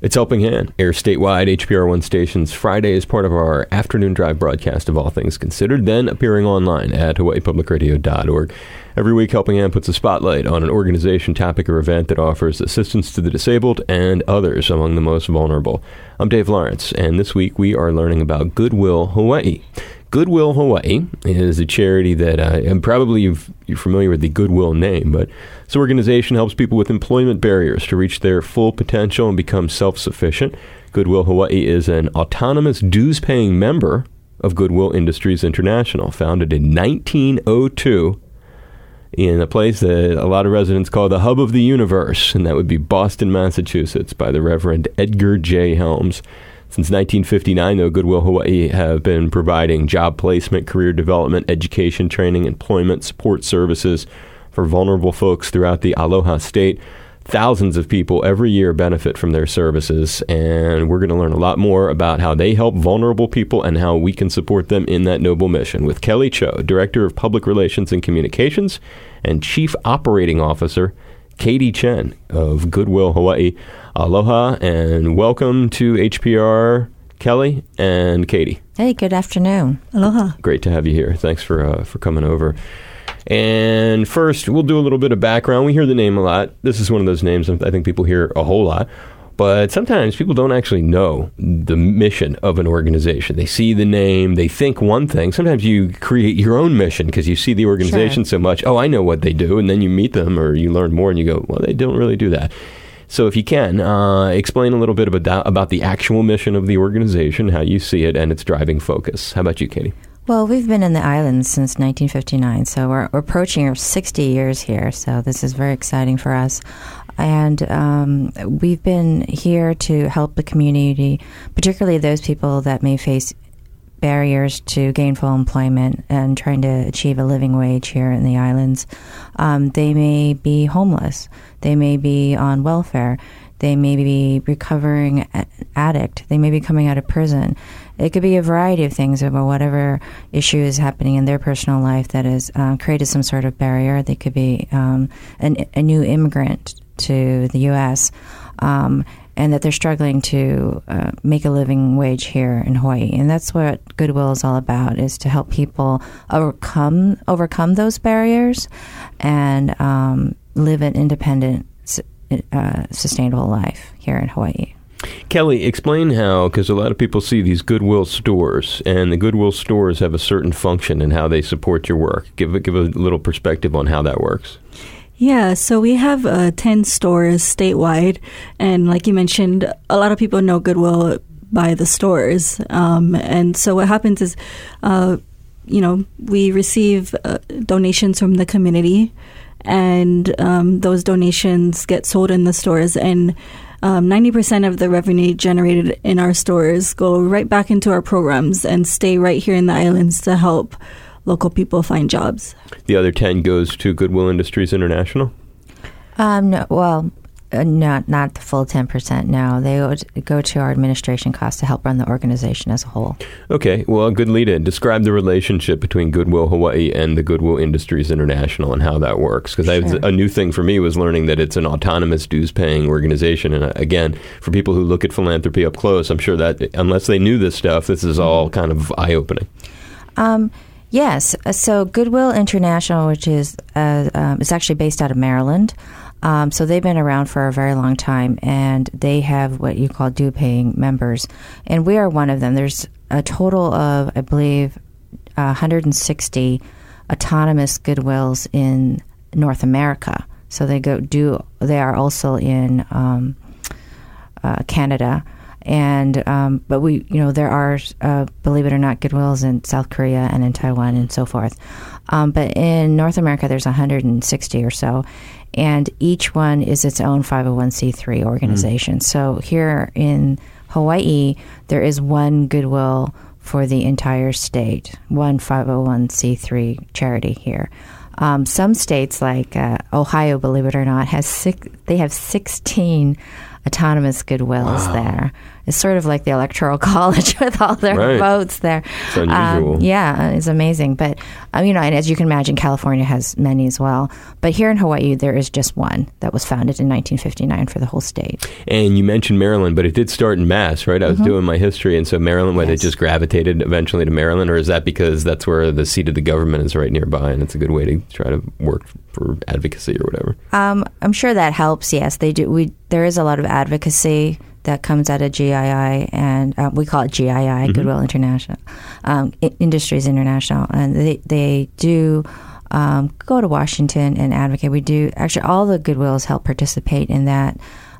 It's Helping Hand, airs statewide HPR1 stations Friday as part of our afternoon drive broadcast of All Things Considered, then appearing online at hawaiipublicradio.org. Every week, Helping Hand puts a spotlight on an organization, topic, or event that offers assistance to the disabled and others among the most vulnerable. I'm Dave Lawrence, and this week we are learning about Goodwill Hawaii. Goodwill Hawaii is a charity that, and probably you're familiar with the Goodwill name, but this organization helps people with employment barriers to reach their full potential and become self-sufficient. Goodwill Hawaii is an autonomous dues-paying member of Goodwill Industries International, founded in 1902 in a place that a lot of residents call the hub of the universe, and that would be Boston, Massachusetts, by the Reverend Edgar J. Helms. Since 1959, though, Goodwill Hawaii have been providing job placement, career development, education, training, employment, support services for vulnerable folks throughout the Aloha State. Thousands of people every year benefit from their services, and we're going to learn a lot more about how they help vulnerable people and how we can support them in that noble mission with Kelly Cho, Director of Public Relations and Communications, and Chief Operating Officer Katie Chen of Goodwill Hawaii. Aloha and welcome to HPR, Kelly and Katie. Hey, good afternoon. Aloha. Great to have you here. Thanks for coming over. And first, we'll do a little bit of background. We hear the name a lot. This is one of those names I think people hear a whole lot. But sometimes people don't actually know the mission of an organization. They see the name, they think one thing. Sometimes you create your own mission because you see the organization so much. Oh, I know what they do. And then you meet them or you learn more and you go, well, they don't really do that. So if you can, explain a little bit about the actual mission of the organization, how you see it, and its driving focus. How about you, Katie? Well, we've been in the islands since 1959, so we're approaching our 60 years here, so this is very exciting for us. And we've been here to help the community, particularly those people that may face barriers to gainful employment and trying to achieve a living wage here in the islands. They may be homeless. They may be on welfare. They may be recovering addict. They may be coming out of prison. It could be a variety of things about whatever issue is happening in their personal life that has created some sort of barrier. They could be a new immigrant to the U.S., and that they're struggling to make a living wage here in Hawaii. And that's what Goodwill is all about, is to help people overcome those barriers and live an independent, sustainable life here in Hawaii. Kelly, explain how, because a lot of people see these Goodwill stores, and the Goodwill stores have a certain function and how they support your work. Give a little perspective on how that works. Yeah, so we have 10 stores statewide, and like you mentioned, a lot of people know Goodwill by the stores. And so what happens is, we receive donations from the community, and those donations get sold in the stores, and 90% of the revenue generated in our stores go right back into our programs and stay right here in the islands to help local people find jobs. The other 10 goes to Goodwill Industries International? No, well, not the full 10%, no. They would go to our administration costs to help run the organization as a whole. Okay, well, a good lead-in. Describe the relationship between Goodwill Hawaii and the Goodwill Industries International and how that works. Because a new thing for me was learning that it's an autonomous dues-paying organization. And again, for people who look at philanthropy up close, I'm sure that unless they knew this stuff, this is all kind of eye-opening. Yes. So Goodwill International, which is actually based out of Maryland. So they've been around for a very long time, and they have what you call due-paying members. And we are one of them. There's a total of, I believe, 160 autonomous Goodwills in North America. So they are also in Canada. And but there are, believe it or not, Goodwills in South Korea and in Taiwan and so forth. But in North America, there's 160 or so, and each one is its own 501c3 organization. So here in Hawaii, there is one Goodwill for the entire state, one 501c3 charity here. Some states like Ohio, believe it or not, they have 16 autonomous Goodwills there. It's sort of like the Electoral College with all their votes there. It's unusual. Yeah, it's amazing. But, and as you can imagine, California has many as well. But here in Hawaii, there is just one that was founded in 1959 for the whole state. And you mentioned Maryland, but it did start in Mass, right? I was doing my history, and so Maryland, they just gravitated eventually to Maryland, or is that because that's where the seat of the government is right nearby, and it's a good way to try to work for advocacy or whatever? I'm sure that helps. Yes, they do. There is a lot of advocacy that comes out of GII, and we call it GII, Goodwill International, Industries International, and they do go to Washington and advocate. We do actually all the Goodwills help participate in that,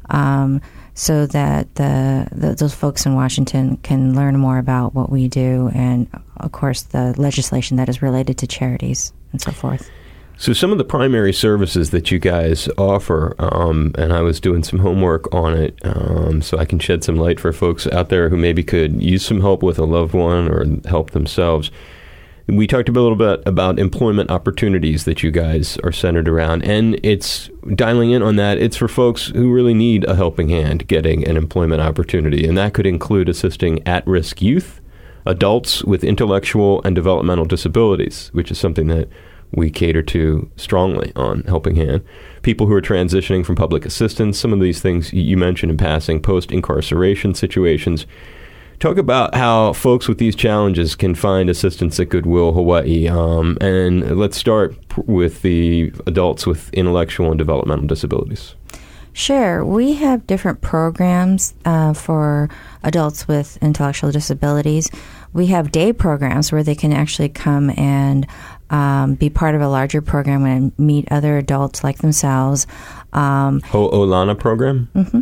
so that those folks in Washington can learn more about what we do, and of course the legislation that is related to charities and so forth. So some of the primary services that you guys offer, and I was doing some homework on it, so I can shed some light for folks out there who maybe could use some help with a loved one or help themselves. We talked a little bit about employment opportunities that you guys are centered around, and it's dialing in on that. It's for folks who really need a helping hand getting an employment opportunity, and that could include assisting at-risk youth, adults with intellectual and developmental disabilities, which is something that we cater to strongly on Helping Hand. People who are transitioning from public assistance, some of these things you mentioned in passing, post-incarceration situations. Talk about how folks with these challenges can find assistance at Goodwill Hawaii. And let's start with the adults with intellectual and developmental disabilities. Sure. We have different programs for adults with intellectual disabilities. We have day programs where they can actually come and be part of a larger program and meet other adults like themselves. Ho'olana program? Mm-hmm.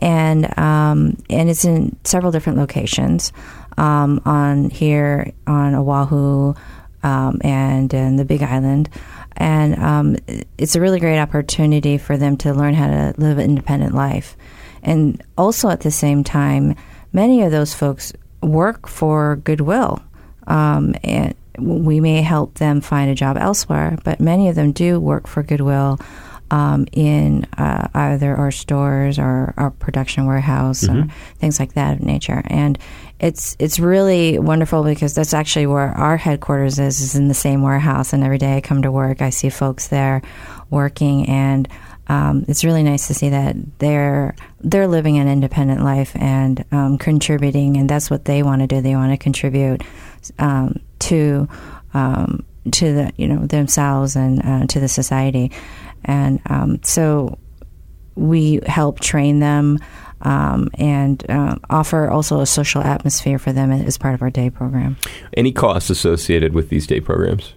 And it's in several different locations on Oahu and in the Big Island. And it's a really great opportunity for them to learn how to live an independent life. And also at the same time, many of those folks work for Goodwill. And we may help them find a job elsewhere, but many of them do work for Goodwill in either our stores or our production warehouse or things like that of nature. And it's really wonderful because that's actually where our headquarters is in the same warehouse. And every day I come to work, I see folks there working, and it's really nice to see that they're living an independent life and contributing, and that's what they want to do. They want to contribute to the themselves and to the society. And so we help train them and offer also a social atmosphere for them as part of our day program. Any costs associated with these day programs?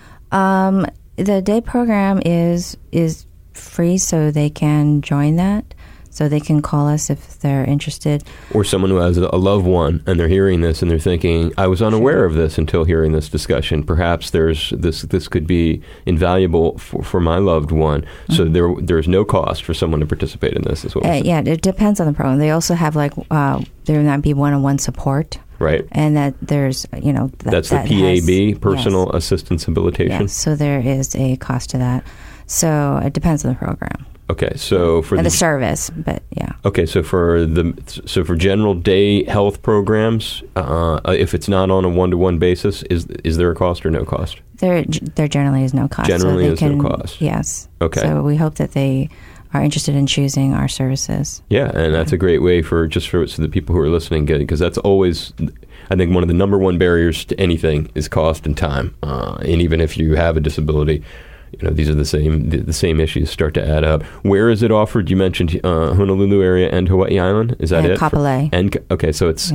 The day program is free, so they can join that. So they can call us if they're interested. Or someone who has a loved one and they're hearing this and they're thinking, I was unaware of this until hearing this discussion. Perhaps this could be invaluable for my loved one. So there's no cost for someone to participate in this as well. Yeah, it depends on the program. They also have there might be one-on-one support. Right. And that there's, that's the PAB, Personal Assistance Habilitation. Yes, so there is a cost to that. So it depends on the program. Okay, so for the service, but yeah. Okay, so for general day health programs, if it's not on a one-to-one basis, is there a cost or no cost? There generally is no cost. Generally is no cost. Yes. Okay. So we hope that they are interested in choosing our services. Yeah, and that's a great way so the people who are listening get it, because that's always, I think, one of the number one barriers to anything is cost and time. And even if you have a disability, these are the same issues start to add up. Where is it offered? You mentioned Honolulu area and Hawaii Island. Is that it? Kapolei. Okay, so it's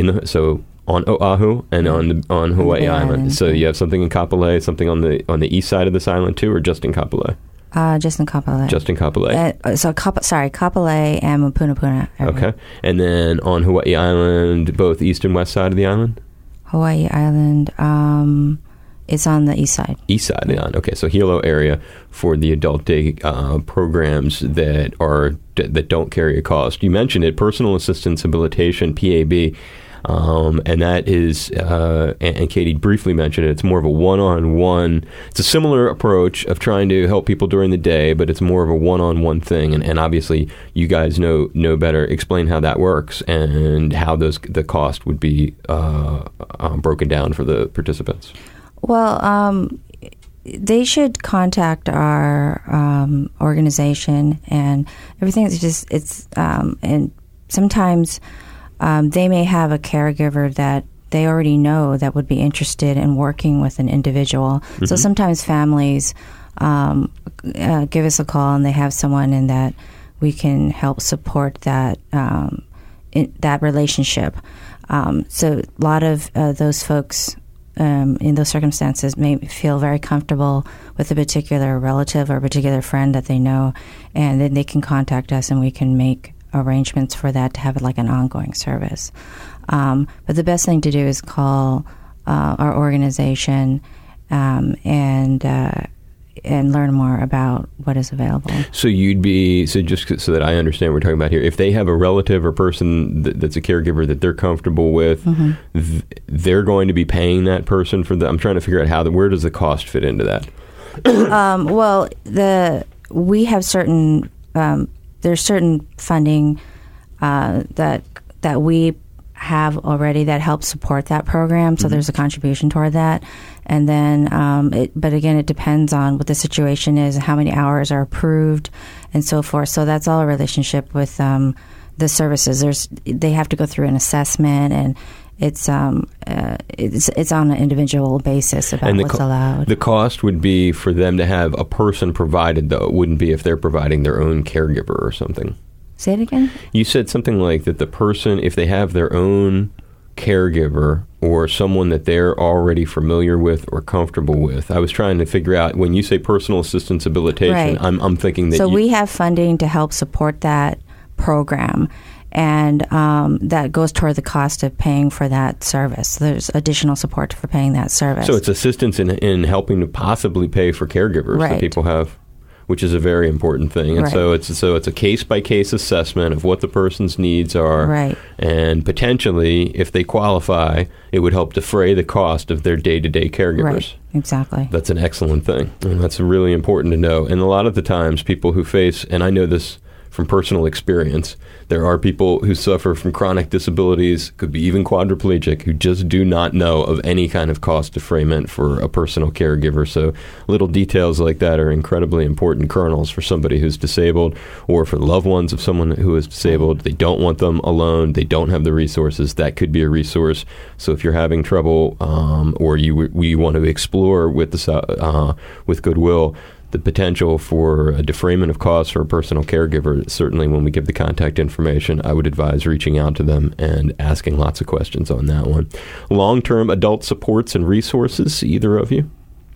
on Oahu and on Hawaii Island. So you have something in Kapolei, something on the east side of this island too, or just in Kapolei? Just in Kapolei. Just in Kapolei. Kapolei and Mapunapuna. Okay, and then on Hawaii Island, both east and west side of the island. Hawaii Island. It's on the east side. East side of the island. Okay, so Hilo area for the adult day programs that don't carry a cost. You mentioned it, Personal Assistance Habilitation, PAB. And that is, and Katie briefly mentioned it, it's more of a one-on-one. It's a similar approach of trying to help people during the day, but it's more of a one-on-one thing. And obviously, you guys know better. Explain how that works and how the cost would be broken down for the participants. Well, they should contact our organization, and everything is just and sometimes they may have a caregiver that they already know that would be interested in working with an individual. Mm-hmm. So sometimes families give us a call, and they have someone in that we can help support that that relationship. So a lot of those folks in those circumstances may feel very comfortable with a particular relative or a particular friend that they know, and then they can contact us and we can make arrangements for that to have like an ongoing service. But the best thing to do is call our organization and learn more about what is available. So just so that I understand what we're talking about here, if they have a relative or person that's a caregiver that they're comfortable with, mm-hmm. They're going to be paying that person for I'm trying to figure out where does the cost fit into that? Well, we have certain there's certain funding that we have already that helps support that program. So mm-hmm. there's a contribution toward that. And then, but again, it depends on what the situation is, how many hours are approved, and so forth. So that's all a relationship with the services. They have to go through an assessment, and it's on an individual basis about what's allowed. The cost would be for them to have a person provided, though. It wouldn't be if they're providing their own caregiver or something. Say it again? You said something like that the person, if they have their own caregiver or someone that they're already familiar with or comfortable with. I was trying to figure out, when you say personal assistance habilitation, right. I'm thinking that we have funding to help support that program, and that goes toward the cost of paying for that service. There's additional support for paying that service. So it's assistance in helping to possibly pay for caregivers right. that people have, which is a very important thing. And right. so it's a case-by-case assessment of what the person's needs are. Right. And potentially, if they qualify, it would help defray the cost of their day-to-day caregivers. Right. Exactly. That's an excellent thing. And that's really important to know. And a lot of the times, people who face, and I know this from personal experience, there are people who suffer from chronic disabilities, could be even quadriplegic, who just do not know of any kind of cost defrayment for a personal caregiver. So little details like that are incredibly important kernels for somebody who's disabled, or for loved ones of someone who is disabled. They don't want them alone. They don't have the resources. That could be a resource. So if you're having trouble, or we want to explore with Goodwill the potential for a defrayment of costs for a personal caregiver, certainly when we give the contact information, I would advise reaching out to them and asking lots of questions on that one. Long-term adult supports and resources, either of you?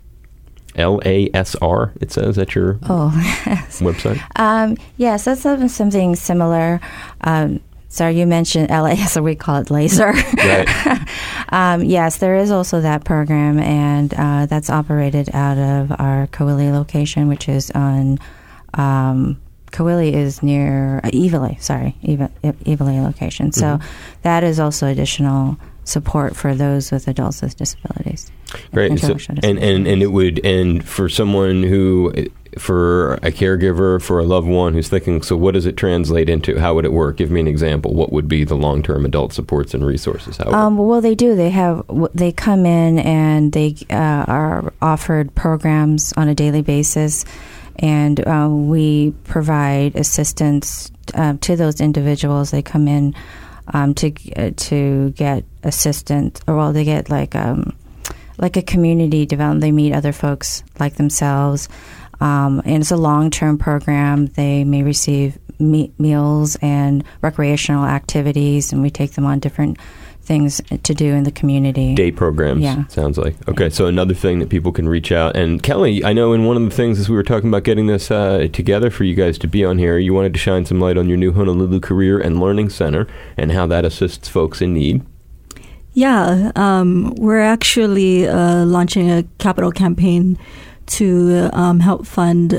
LASR, it says at your website? Yes, that's something similar. Sorry, you mentioned LAS, or we call it LASER. Right. Yes, there is also that program, and that's operated out of our Coahuila location, which is on Coahuila is near Evelay. Sorry, Evelay location. So that is also additional support for those with adults with disabilities. Great. So, and it would, and for someone who, for a caregiver, for a loved one who's thinking, so what does it translate into? How would it work? Give me an example. What would be the long-term adult supports and resources? Well, they do. They come in and they are offered programs on a daily basis, and we provide assistance to those individuals. They come in to get assistance, or they get like a community development. They meet other folks like themselves, and it's a long-term program. They may receive meals and recreational activities, and we take them on different things to do in the community. Day programs, yeah. Sounds like. Okay, so another thing that people can reach out. And Kelly, I know in one of the things as we were talking about getting this together for you guys to be on here, you wanted to shine some light on your new Honolulu Career and Learning Center and how that assists folks in need. Yeah, we're actually launching a capital campaign to help fund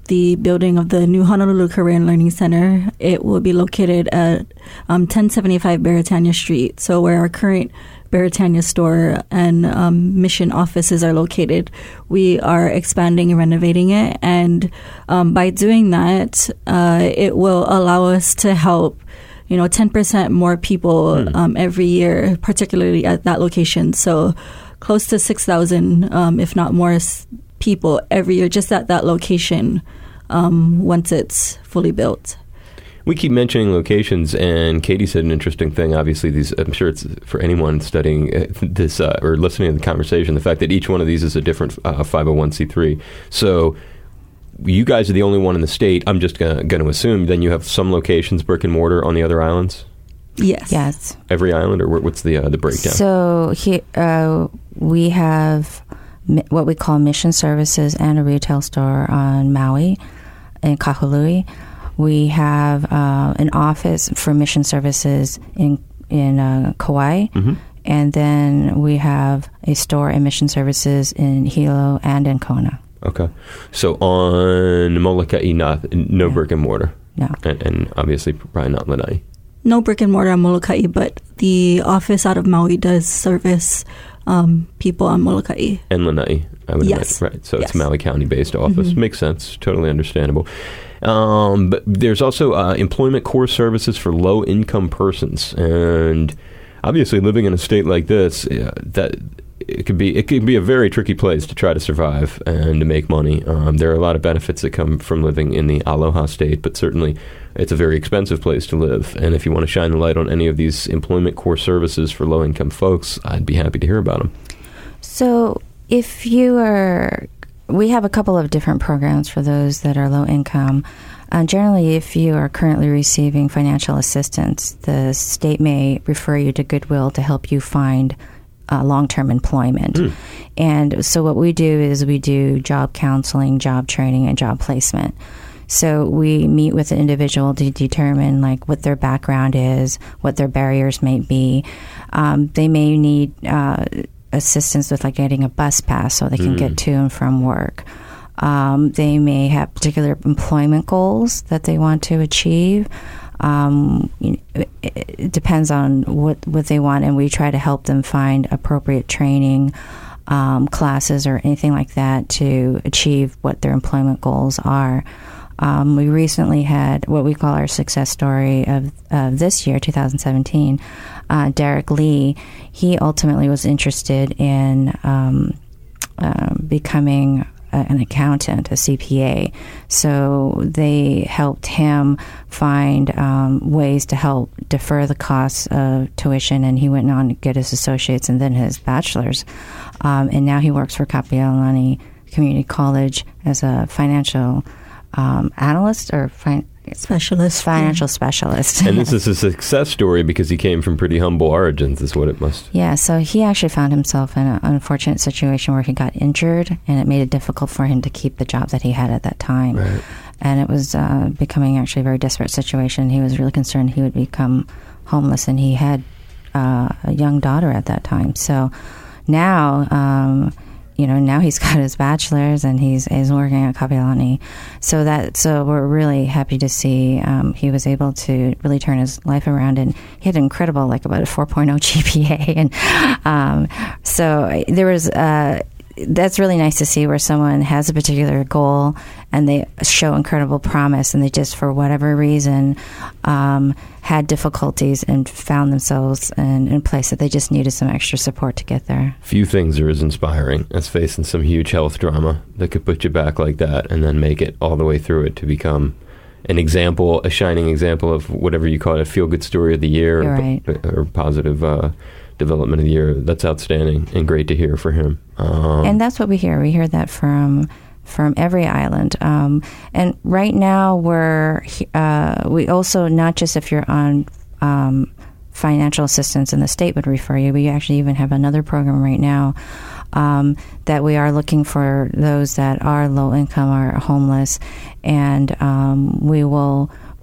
the building of the new Honolulu Career and Learning Center. It will be located at 1075 Beretania Street, so where our current Beretania store and mission offices are located. We are expanding and renovating it, and by doing that, it will allow us to help 10% more people every year, particularly at that location. So close to 6,000, if not more, people every year just at that location once it's fully built. We keep mentioning locations, and Katie said an interesting thing. Obviously, I'm sure it's for anyone studying this or listening to the conversation, the fact that each one of these is a different 501c3. So you guys are the only one in the state. I'm just going to assume then you have some locations, brick and mortar, on the other islands? Yes. Every island, or what's the breakdown? So we have what we call mission services and a retail store on Maui and Kahului. We have an office for mission services in Kauai, and then we have a store and mission services in Hilo and in Kona. Okay. So on Molokai, no brick and mortar? No. And obviously probably not Lanai? No brick and mortar on Molokai, but the office out of Maui does service people on Molokai. And Lanai, I would Yes. imagine. Right. So Yes. it's a Maui County-based office. Makes sense. Totally understandable. But there's also employment core services for low-income persons. And obviously living in a state like this, that it could be a very tricky place to try to survive and to make money. There are a lot of benefits that come from living in the Aloha state, but certainly it's a very expensive place to live. And if you want to shine the light on any of these employment core services for low-income folks, I'd be happy to hear about them. So we have a couple of different programs for those that are low income. Generally, if you are currently receiving financial assistance, the state may refer you to Goodwill to help you find long-term employment. And so what we do is we do job counseling, job training, and job placement. So we meet with the individual to determine what their background is, what their barriers may be. They may need assistance with getting a bus pass so they can get to and from work. They may have particular employment goals that they want to achieve. It depends on what they want, and we try to help them find appropriate training classes or anything like that to achieve what their employment goals are. We recently had what we call our success story of this year, 2017. Derek Lee, he ultimately was interested in becoming an accountant, a CPA. So they helped him find ways to help defer the costs of tuition, and he went on to get his associates and then his bachelor's. And now he works for Kapi'olani Community College as a financial analyst or financial specialist. And this is a success story because he came from pretty humble origins, is what it must. Yeah, so he actually found himself in an unfortunate situation where he got injured, and it made it difficult for him to keep the job that he had at that time. Right. And it was becoming actually a very desperate situation. He was really concerned he would become homeless, and he had a young daughter at that time. So now, now he's got his bachelor's and he's working at Kapi'olani. So we're really happy to see he was able to really turn his life around, and he had an incredible, about a 4.0 GPA. And so there was, that's really nice to see where someone has a particular goal and they show incredible promise, and they just, for whatever reason, had difficulties and found themselves in a place that they just needed some extra support to get there. Few things are as inspiring as facing some huge health drama that could put you back like that and then make it all the way through it to become an example, a shining example of whatever you call it, a feel-good story of the year or positive development of the year. That's outstanding and great to hear for him. And that's what we hear. We hear that from every island. And right now we also, not just if you're on financial assistance and the state would refer you, we actually even have another program right now that we are looking for those that are low income or homeless, and we will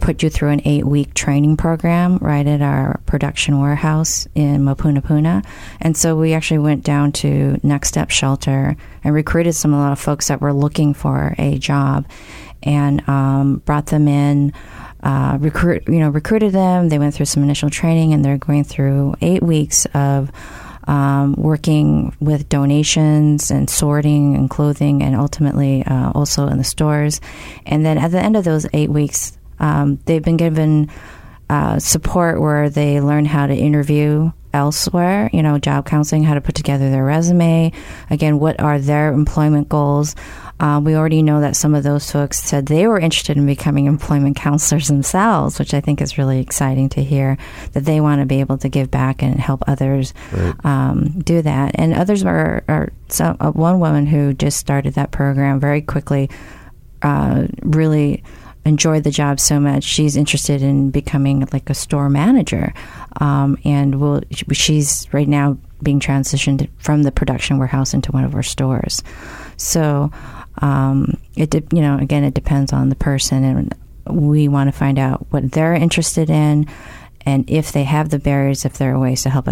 put you through an 8-week training program right at our production warehouse in Mopunapuna. And so we actually went down to Next Step Shelter and recruited a lot of folks that were looking for a job, and brought them in, recruited them. They went through some initial training, and they're going through 8 weeks of working with donations and sorting and clothing, and ultimately also in the stores. And then at the end of those 8 weeks, they've been given support where they learn how to interview elsewhere, job counseling, how to put together their resume. Again, what are their employment goals? We already know that some of those folks said they were interested in becoming employment counselors themselves, which I think is really exciting to hear, that they want to be able to give back and help others do that. And others one woman who just started that program very quickly, really enjoyed the job so much. She's interested in becoming like a store manager, and she's right now being transitioned from the production warehouse into one of our stores. So it depends on the person, and we want to find out what they're interested in, and if they have the barriers, if there are ways to help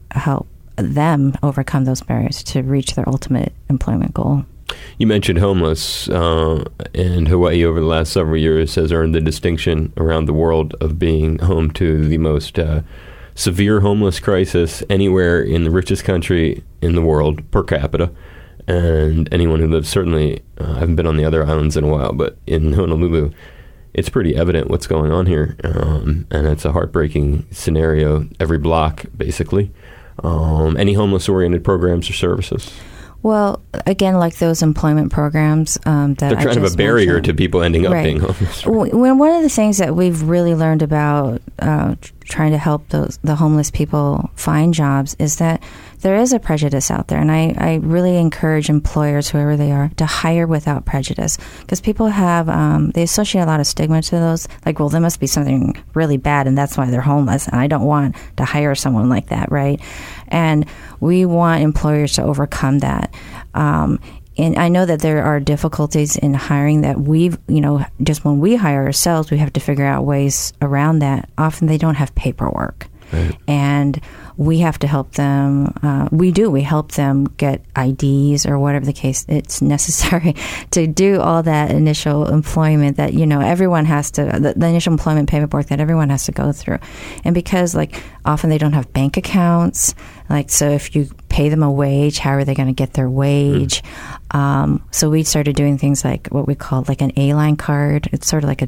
them overcome those barriers to reach their ultimate employment goal. You mentioned homeless, and Hawaii over the last several years has earned the distinction around the world of being home to the most severe homeless crisis anywhere in the richest country in the world per capita. And anyone who lives, certainly, I haven't been on the other islands in a while, but in Honolulu, it's pretty evident what's going on here. And it's a heartbreaking scenario every block, basically. Any homeless-oriented programs or services? Well, again, like those employment programs that they're kind of a barrier to people ending up being homeless. Right? One of the things that we've really learned about trying to help the homeless people find jobs is that there is a prejudice out there. And I really encourage employers, whoever they are, to hire without prejudice. Because people have, they associate a lot of stigma to those. Like, well, there must be something really bad and that's why they're homeless. And I don't want to hire someone like that, right? And we want employers to overcome that. And I know that there are difficulties in hiring that just when we hire ourselves, we have to figure out ways around that. Often they don't have paperwork. Right. And we have to help them. We help them get IDs or whatever the case it's necessary to do all that initial employment that, everyone has to, the initial employment paperwork that everyone has to go through. And because, often they don't have bank accounts, so if you pay them a wage, how are they going to get their wage? So we started doing things like what we call an A-line card. It's sort of like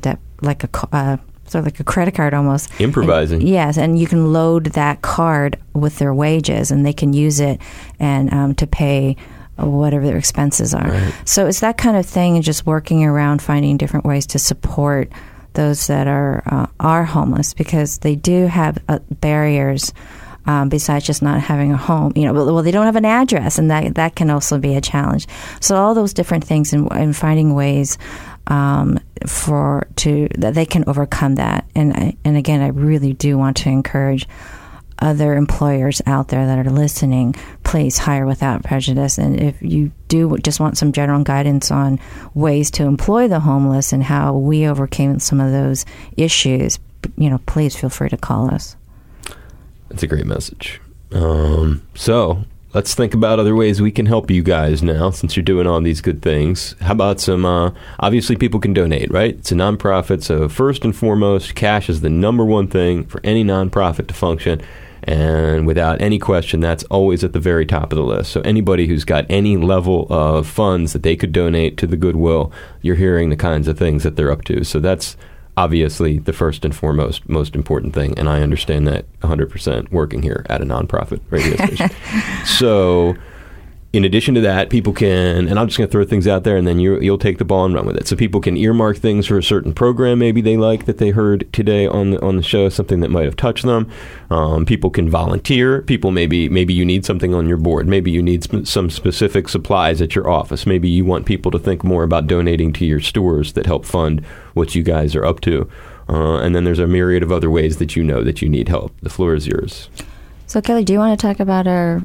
a credit card almost. Improvising. Yes, and you can load that card with their wages, and they can use it and to pay whatever their expenses are. Right. So it's that kind of thing, and just working around finding different ways to support those that are homeless, because they do have barriers besides just not having a home. Well, they don't have an address, and that can also be a challenge. So all those different things, and finding ways that they can overcome that. And again, I really do want to encourage other employers out there that are listening, please hire without prejudice. And if you do just want some general guidance on ways to employ the homeless and how we overcame some of those issues, please feel free to call us. That's a great message. So let's think about other ways we can help you guys now, since you're doing all these good things. How about some, obviously people can donate, right? It's a nonprofit, so first and foremost, cash is the number one thing for any nonprofit to function. And without any question, that's always at the very top of the list. So anybody who's got any level of funds that they could donate to the Goodwill, you're hearing the kinds of things that they're up to. So that's obviously the first and foremost, most important thing. And I understand that 100% working here at a nonprofit radio station. So in addition to that, people can, and I'm just going to throw things out there and then you'll take the ball and run with it. So people can earmark things for a certain program maybe they like that they heard today on the show, something that might have touched them. People can volunteer. People maybe you need something on your board. Maybe you need some specific supplies at your office. Maybe you want people to think more about donating to your stores that help fund what you guys are up to. And then there's a myriad of other ways that that you need help. The floor is yours. So Kelly, do you want to talk about our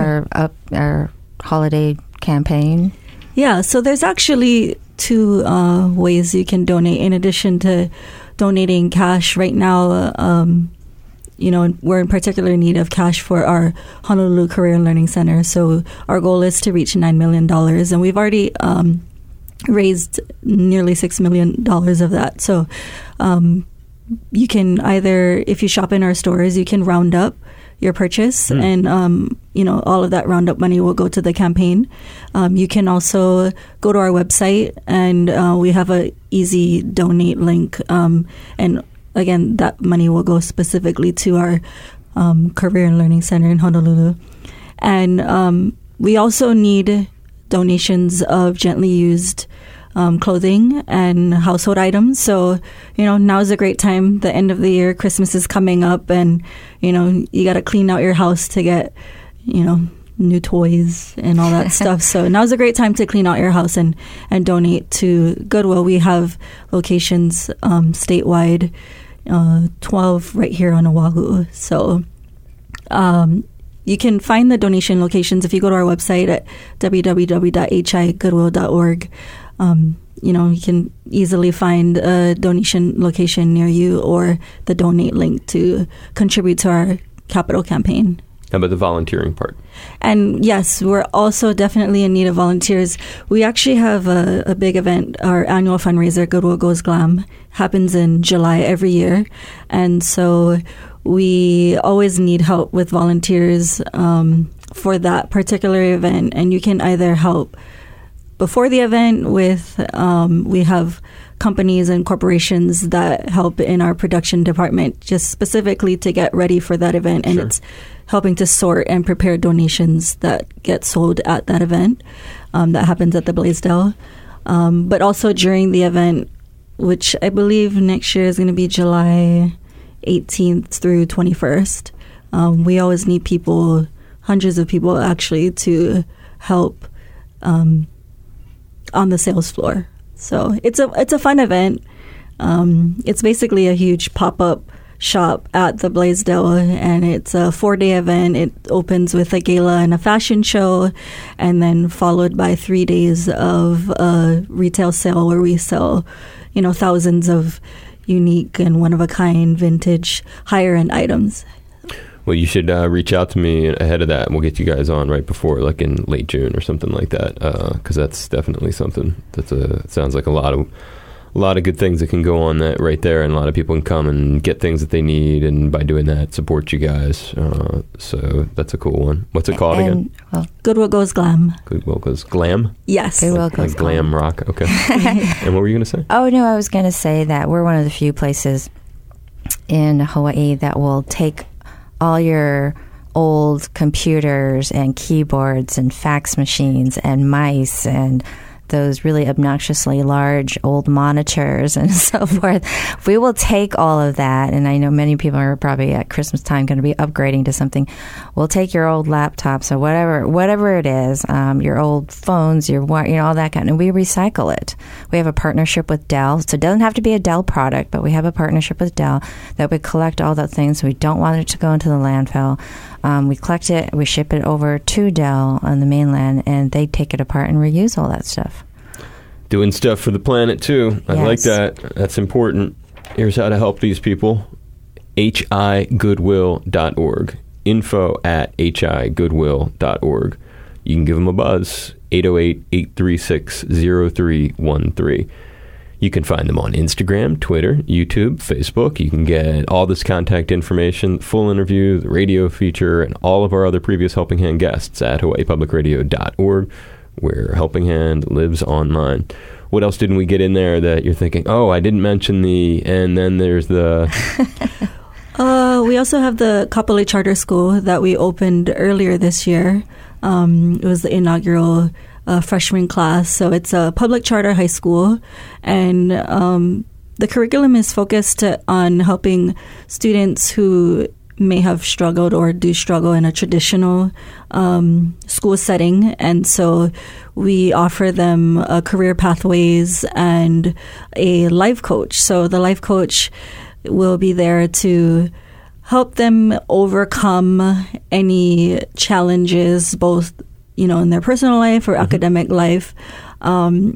holiday campaign? Yeah, so there's actually two ways you can donate in addition to donating cash right now. We're in particular need of cash for our Honolulu Career and Learning Center. So our goal is to reach $9 million. And we've already raised nearly $6 million of that. So you can either, if you shop in our stores, you can round up your purchase and, all of that roundup money will go to the campaign. You can also go to our website and we have a easy donate link. And again, that money will go specifically to our Career and Learning Center in Honolulu. And we also need donations of gently used clothing and household items. So, now is a great time. The end of the year, Christmas is coming up, and, you got to clean out your house to get, new toys and all that stuff. So now's a great time to clean out your house and donate to Goodwill. We have locations statewide, 12 right here on Oahu. So you can find the donation locations if you go to our website at www.higoodwill.org. You can easily find a donation location near you or the donate link to contribute to our capital campaign. How about the volunteering part? And yes, we're also definitely in need of volunteers. We actually have a big event. Our annual fundraiser, Goodwill Goes Glam, happens in July every year. And so we always need help with volunteers for that particular event. And you can either help before the event with, we have companies and corporations that help in our production department just specifically to get ready for that event. And it's helping to sort and prepare donations that get sold at that event that happens at the Blaisdell. But also during the event, which I believe next year is going to be July 18th through 21st. We always need people, hundreds of people actually, to help on the sales floor. So it's a fun event. It's basically a huge pop-up shop at the Blaisdell, and it's a 4-day event. It opens with a gala and a fashion show, and then followed by 3 days of a retail sale where we sell, thousands of unique and one-of-a-kind vintage higher-end items. Well, you should reach out to me ahead of that, and we'll get you guys on right before, like in late June or something like that, because that's definitely something that sounds like a lot of good things that can go on that right there, and a lot of people can come and get things that they need, and by doing that, support you guys. So that's a cool one. What's it called again? Well, Goodwill Goes Glam. Goodwill Goes Glam? Yes. Goodwill Goes like glam rock. Okay. And what were you going to say? Oh, no, I was going to say that we're one of the few places in Hawaii that will take all your old computers and keyboards and fax machines and mice and those really obnoxiously large old monitors and so forth. We will take all of that, and I know many people are probably at Christmas time going to be upgrading to something. We'll take your old laptops or whatever it is, your old phones, all that kind, and we recycle it. We have a partnership with Dell, so it doesn't have to be a Dell product, but we have a partnership with Dell that we collect all that things. We don't want it to go into the landfill. We collect it, we ship it over to Dell on the mainland, and they take it apart and reuse all that stuff. Doing stuff for the planet, too. I like that. That's important. Here's how to help these people. higoodwill.org. info@higoodwill.org. You can give them a buzz, 808-836-0313. You can find them on Instagram, Twitter, YouTube, Facebook. You can get all this contact information, full interview, the radio feature, and all of our other previous Helping Hand guests at hawaiipublicradio.org, where Helping Hand lives online. What else didn't we get in there that you're thinking, oh, I didn't mention and then there's the... We also have the Kapolei Charter School that we opened earlier this year. It was the inaugural freshman class. So it's a public charter high school, and the curriculum is focused on helping students who may have struggled or do struggle in a traditional school setting. And so we offer them career pathways and a life coach. So the life coach will be there to help them overcome any challenges, both in their personal life or academic life.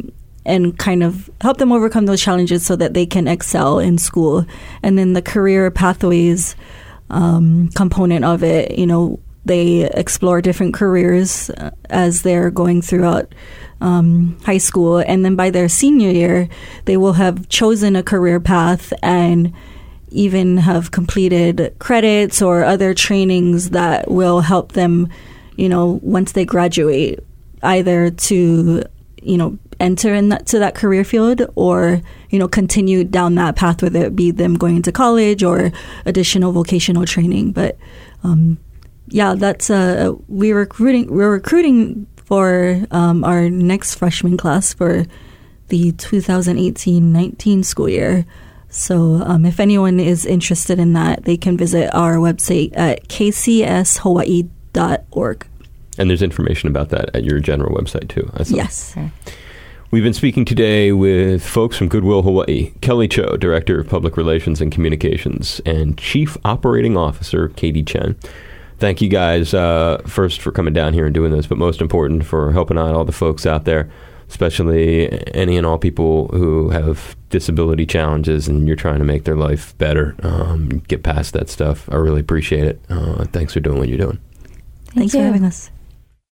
and kind of help them overcome those challenges so that they can excel in school. And then the career pathways component of it, they explore different careers as they're going throughout high school. And then by their senior year, they will have chosen a career path and even have completed credits or other trainings that will help them, once they graduate, either to, enter into that career field or, continue down that path, whether it be them going to college or additional vocational training. But that's we're recruiting for our next freshman class for the 2018-19 school year. So if anyone is interested in that, they can visit our website at kcshawaii.org. And there's information about that at your general website too, I saw. Yes. We've been speaking today with folks from Goodwill Hawaii, Kelly Cho, Director of Public Relations and Communications, and Chief Operating Officer Katie Chen. Thank you guys first for coming down here and doing this, but most important for helping out all the folks out there, especially any and all people who have disability challenges and you're trying to make their life better, get past that stuff. I really appreciate it. Thanks for doing what you're doing. Thanks for having us.